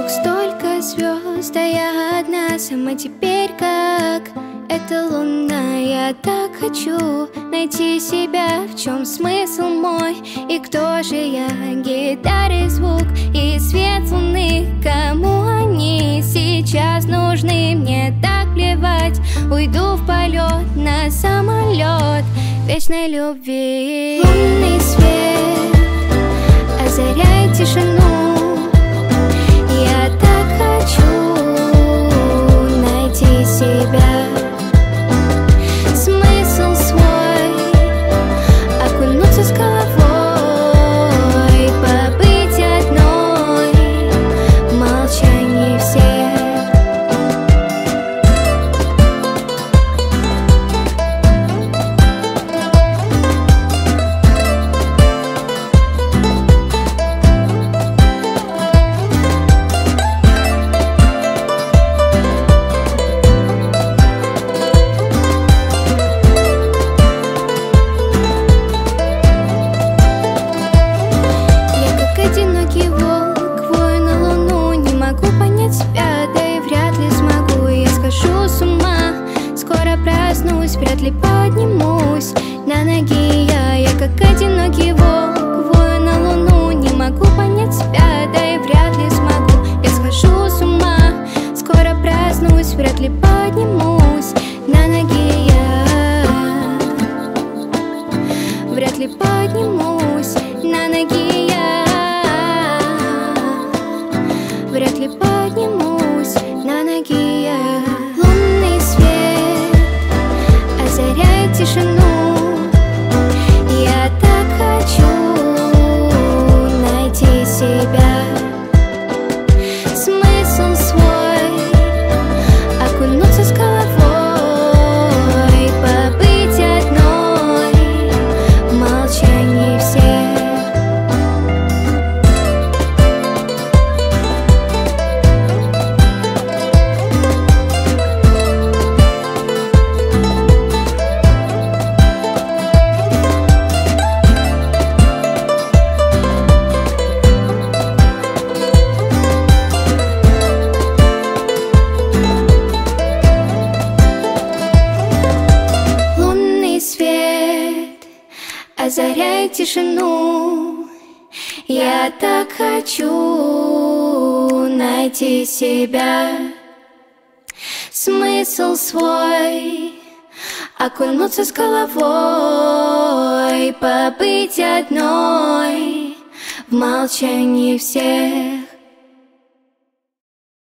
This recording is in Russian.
столько звезд, а я одна сама теперь как эта луна. Я так хочу найти себя, в чем смысл мой и кто же я. Гитара, звук и свет луны, кому они сейчас нужны? Мне так плевать, уйду в полет на самолет вечной любви. Лунный свет озаряет тишину. Я так хочу найти себя, смысл свой, окунуться с головой, побыть одной в молчании всех. Вряд ли поднимусь на ноги я как одинокий волк, вою на луну. Не могу понять себя, да и вряд ли смогу. Я схожу с ума, скоро проснусь. Вряд ли поднимусь на ноги я. Вряд ли поднимусь на ноги я. Вряд ли поднимусь на ноги я. Лунный свет озаряет тишину. Я так хочу найти себя, смысл свой, окунуться с головой, побыть одной в молчании всех. Озаряет тишину. Я так хочу найти себя, смысл свой, окунуться с головой, побыть одной в молчании всех.